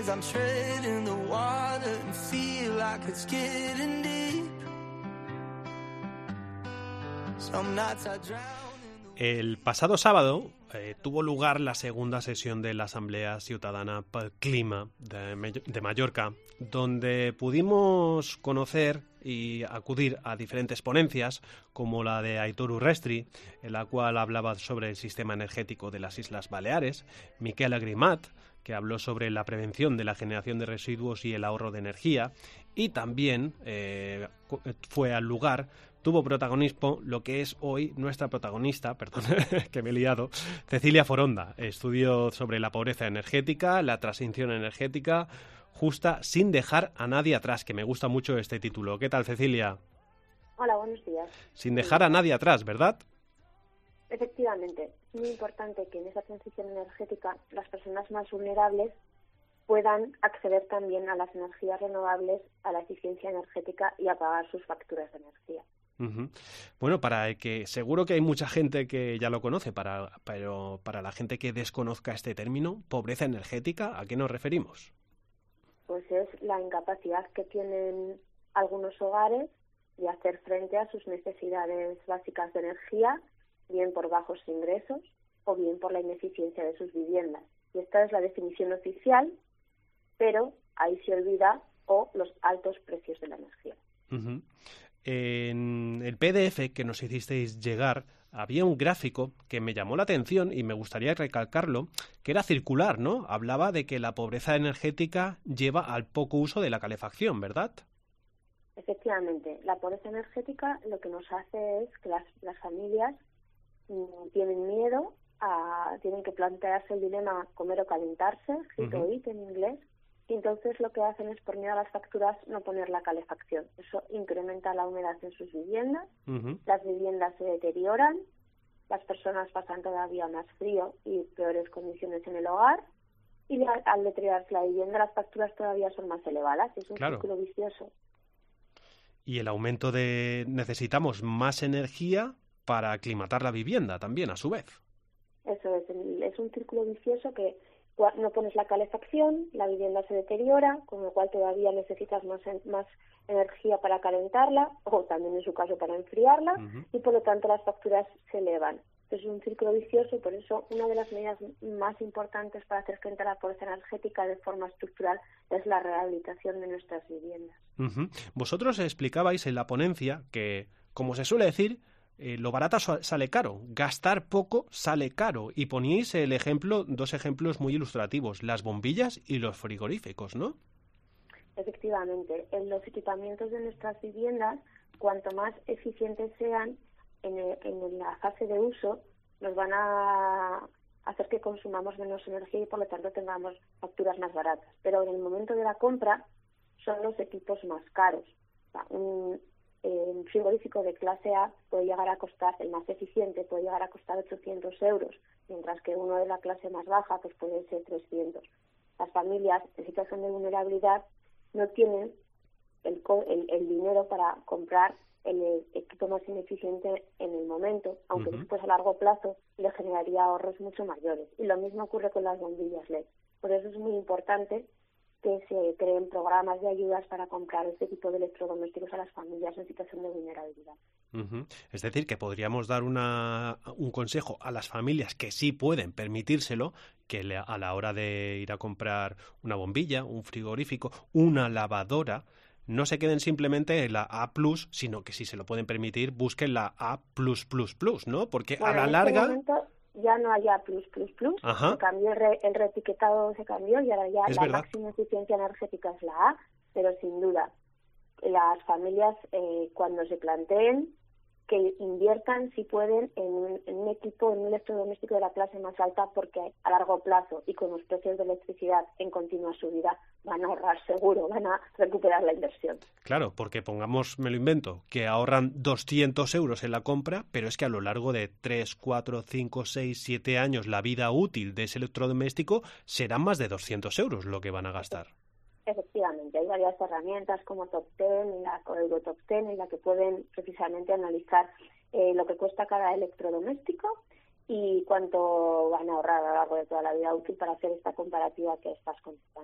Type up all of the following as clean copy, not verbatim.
days I'm treading the water and feel like it's getting deep. Some nights I drown. El pasado sábado tuvo lugar la segunda sesión de la Asamblea Ciutadana pel Clima de Mallorca, donde pudimos conocer y acudir a diferentes ponencias, como la de Aitor Urrestri, en la cual hablaba sobre el sistema energético de las Islas Baleares, Miquel Agrimat, que habló sobre la prevención de la generación de residuos y el ahorro de energía, y también fue al lugar, tuvo protagonismo lo que es hoy nuestra protagonista, perdón, que me he liado, Cecilia Foronda. Estudió sobre la pobreza energética, la transición energética justa, sin dejar a nadie atrás, que me gusta mucho este título. ¿Qué tal, Cecilia? Hola, buenos días. Sin dejar a nadie atrás, ¿verdad? Efectivamente, es muy importante que en esa transición energética las personas más vulnerables puedan acceder también a las energías renovables, a la eficiencia energética y a pagar sus facturas de energía. Uh-huh. Bueno, para que seguro que hay mucha gente que ya lo conoce, pero para la gente que desconozca este término, pobreza energética, ¿a qué nos referimos? Pues es la incapacidad que tienen algunos hogares de hacer frente a sus necesidades básicas de energía, bien por bajos ingresos o bien por la ineficiencia de sus viviendas. Y esta es la definición oficial, pero ahí se olvida los altos precios de la energía. Uh-huh. En el PDF que nos hicisteis llegar había un gráfico que me llamó la atención y me gustaría recalcarlo, que era circular, ¿no? Hablaba de que la pobreza energética lleva al poco uso de la calefacción, ¿verdad? Efectivamente, la pobreza energética lo que nos hace es que las familias tienen miedo, tienen que plantearse el dilema comer o calentarse, heat or eat en inglés, y entonces lo que hacen es, por miedo a las facturas, no poner la calefacción. Eso incrementa la humedad en sus viviendas, las viviendas se deterioran, las personas pasan todavía más frío y peores condiciones en el hogar, y al deteriorarse la vivienda las facturas todavía son más elevadas. Es un círculo vicioso. Y el aumento de... necesitamos más energía para aclimatar la vivienda también, a su vez. Eso es un círculo vicioso que no pones la calefacción, la vivienda se deteriora, con lo cual todavía necesitas más energía para calentarla, o también en su caso para enfriarla, y por lo tanto las facturas se elevan. Es un círculo vicioso, por eso una de las medidas más importantes para hacer frente a la pobreza energética de forma estructural es la rehabilitación de nuestras viviendas. Uh-huh. Vosotros explicabais en la ponencia que, como se suele decir, lo barato sale caro, gastar poco sale caro, y poníais dos ejemplos muy ilustrativos, las bombillas y los frigoríficos, ¿no? Efectivamente, en los equipamientos de nuestras viviendas, cuanto más eficientes sean en la fase de uso, nos van a hacer que consumamos menos energía y por lo tanto tengamos facturas más baratas. Pero en el momento de la compra son los equipos más caros. Un frigorífico de clase A puede llegar a costar, el más eficiente puede llegar a costar 800 euros, mientras que uno de la clase más baja pues puede ser 300. Las familias en situación de vulnerabilidad no tienen el dinero para comprar el equipo más ineficiente en el momento, aunque después a largo plazo le generaría ahorros mucho mayores. Y lo mismo ocurre con las bombillas LED. Por eso es muy importante que se creen programas de ayudas para comprar este tipo de electrodomésticos a las familias en situación de vulnerabilidad. Uh-huh. Es decir, que podríamos dar un consejo a las familias que sí pueden permitírselo, que a la hora de ir a comprar una bombilla, un frigorífico, una lavadora, no se queden simplemente en la A+, sino que si se lo pueden permitir, busquen la A+++, ¿no? Porque a la larga... Ya no hay A+++, se cambió el reetiquetado, se cambió y ahora ya la máxima eficiencia energética es la A, pero sin duda las familias cuando se planteen que inviertan, si pueden, en un equipo, en un electrodoméstico de la clase más alta, porque a largo plazo y con los precios de electricidad en continua subida van a ahorrar seguro, van a recuperar la inversión. Claro, porque pongamos, me lo invento, que ahorran 200 euros en la compra, pero es que a lo largo de 3, 4, 5, 6, 7 años la vida útil de ese electrodoméstico serán más de 200 euros lo que van a gastar. Efectivamente, hay varias herramientas como Top 10 y la Código Top 10 en la que pueden precisamente analizar lo que cuesta cada electrodoméstico y cuánto van a ahorrar a lo largo de toda la vida útil para hacer esta comparativa que estás contando.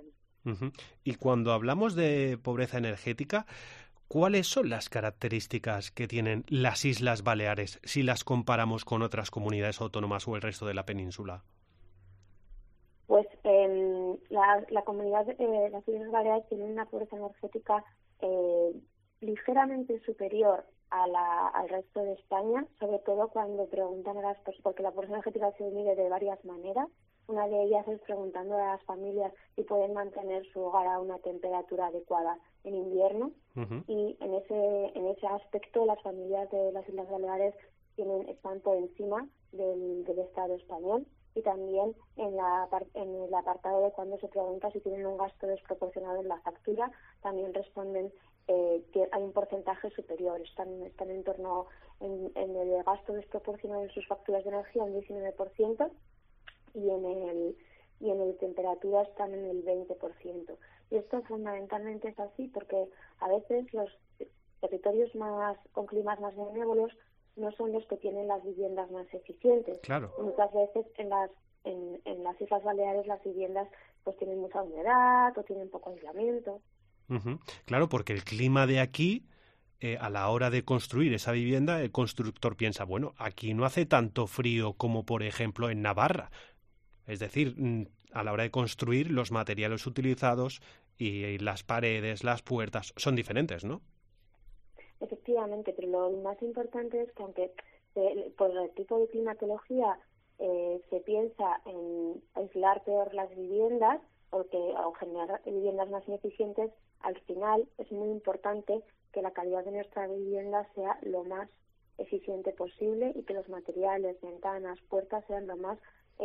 Ujú. Y cuando hablamos de pobreza energética, ¿cuáles son las características que tienen las Islas Baleares si las comparamos con otras comunidades autónomas o el resto de la península? Pues la comunidad, las Islas Baleares tienen una pobreza energética ligeramente superior al resto de España, sobre todo cuando preguntan a las personas, porque la pobreza energética se mide de varias maneras. Una de ellas es preguntando a las familias si pueden mantener su hogar a una temperatura adecuada en invierno. Ujú. Y en ese aspecto las familias de las Islas Baleares están por encima del Estado español. Y también en el apartado de cuando se pregunta si tienen un gasto desproporcionado en la factura, también responden que hay un porcentaje superior. Están en torno en el gasto desproporcionado en sus facturas de energía un 19%, y en el temperatura están en el 20%. Y esto fundamentalmente es así porque a veces los territorios con climas más benévolos no son los que tienen las viviendas más eficientes. Claro. Muchas veces en las Islas Baleares las viviendas pues tienen mucha humedad o tienen poco aislamiento. Ujú. Claro, porque el clima de aquí, a la hora de construir esa vivienda, el constructor piensa, bueno, aquí no hace tanto frío como, por ejemplo, en Navarra. Es decir, a la hora de construir, los materiales utilizados y las paredes, las puertas, son diferentes, ¿no? Efectivamente, pero lo más importante es que aunque por el tipo de climatología se piensa en aislar peor las viviendas o generar viviendas más ineficientes, al final es muy importante que la calidad de nuestra vivienda sea lo más eficiente posible y que los materiales, ventanas, puertas sean lo más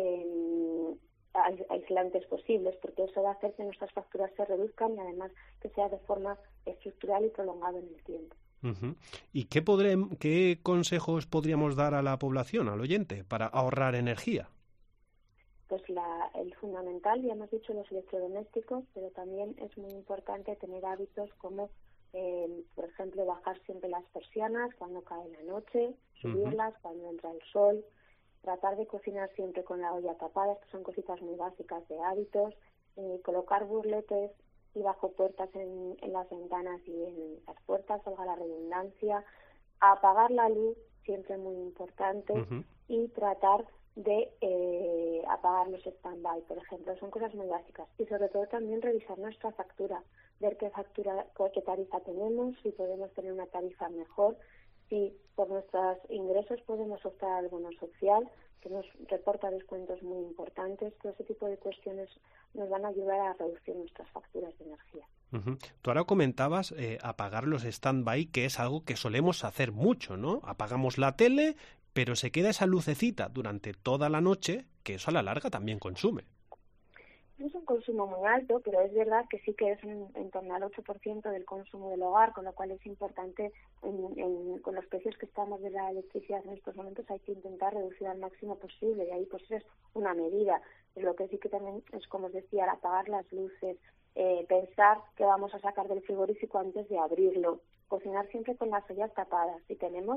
aislantes posibles, porque eso va a hacer que nuestras facturas se reduzcan y además que sea de forma estructural y prolongada en el tiempo. Uh-huh. ¿Y qué consejos podríamos dar a la población, al oyente, para ahorrar energía? Pues el fundamental, ya hemos dicho, los electrodomésticos, pero también es muy importante tener hábitos como, por ejemplo, bajar siempre las persianas cuando cae la noche, subirlas cuando entra el sol, tratar de cocinar siempre con la olla tapada. Estas son cositas muy básicas de hábitos, colocar burletes y bajo puertas en las ventanas y en las puertas, valga la redundancia, apagar la luz, siempre muy importante, y tratar de apagar los stand-by, por ejemplo. Son cosas muy básicas. Y sobre todo también revisar nuestra factura, ver qué tarifa tenemos, si podemos tener una tarifa mejor, si por nuestros ingresos podemos optar a algo social, que nos reporta descuentos muy importantes. Todo ese tipo de cuestiones nos van a ayudar a reducir nuestras facturas de energía. Uh-huh. Tú ahora comentabas apagar los stand-by, que es algo que solemos hacer mucho, ¿no? Apagamos la tele, pero se queda esa lucecita durante toda la noche, que eso a la larga también consume. No es un consumo muy alto, pero es verdad que sí que es en torno al 8% del consumo del hogar, con lo cual es importante, con los precios que estamos de la electricidad en estos momentos, hay que intentar reducir al máximo posible, y ahí pues es una medida. Pero lo que sí que también es, como os decía, apagar las luces, pensar que vamos a sacar del frigorífico antes de abrirlo, cocinar siempre con las ollas tapadas. Si tenemos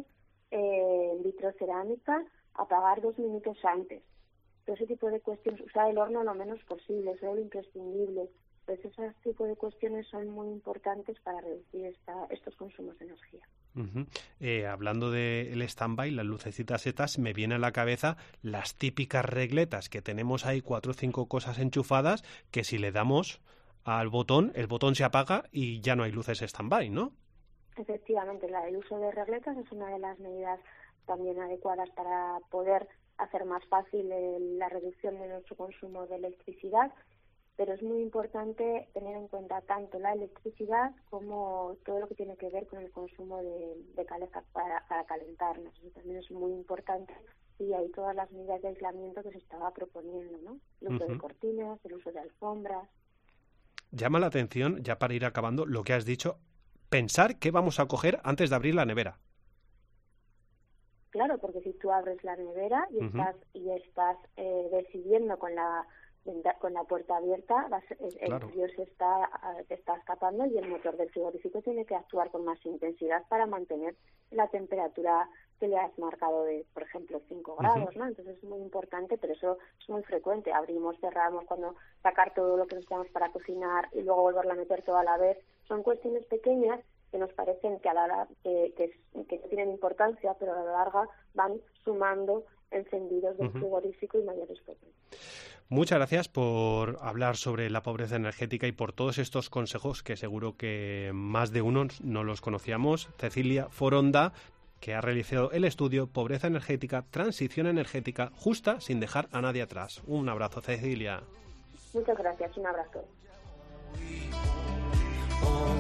vitrocerámica, apagar 2 minutos antes. Todo ese tipo de cuestiones, usar el horno lo menos posible, solo lo imprescindible. Pues ese tipo de cuestiones son muy importantes para reducir estos consumos de energía. Uh-huh. Hablando del stand-by, las lucecitas estas, me viene a la cabeza las típicas regletas que tenemos ahí, 4 o 5 cosas enchufadas, que si le damos al botón, el botón se apaga y ya no hay luces stand-by, ¿no? Efectivamente, el uso de regletas es una de las medidas también adecuadas para poder hacer más fácil la reducción de nuestro consumo de electricidad, pero es muy importante tener en cuenta tanto la electricidad como todo lo que tiene que ver con el consumo de calefacción para calentarnos. Eso también es muy importante, y hay todas las medidas de aislamiento que se estaba proponiendo, ¿no? El uso de cortinas, el uso de alfombras. Llama la atención, ya para ir acabando, lo que has dicho, pensar qué vamos a coger antes de abrir la nevera. Claro, porque si tú abres la nevera y estás decidiendo con la con la puerta abierta, el frío se está escapando y el motor del frigorífico tiene que actuar con más intensidad para mantener la temperatura que le has marcado de, por ejemplo, 5 grados, ¿no? Entonces es muy importante, pero eso es muy frecuente. Abrimos, cerramos, cuando sacar todo lo que necesitamos para cocinar y luego volverlo a meter todo a la vez. Son cuestiones pequeñas que nos parecen que a la larga que no tienen importancia, pero a la larga van sumando encendidos del frigorífico y mayores potencias. Muchas gracias por hablar sobre la pobreza energética y por todos estos consejos que seguro que más de uno no los conocíamos. Cecilia Foronda, que ha realizado el estudio Pobreza energética, transición energética justa sin dejar a nadie atrás. Un abrazo, Cecilia. Muchas gracias, un abrazo.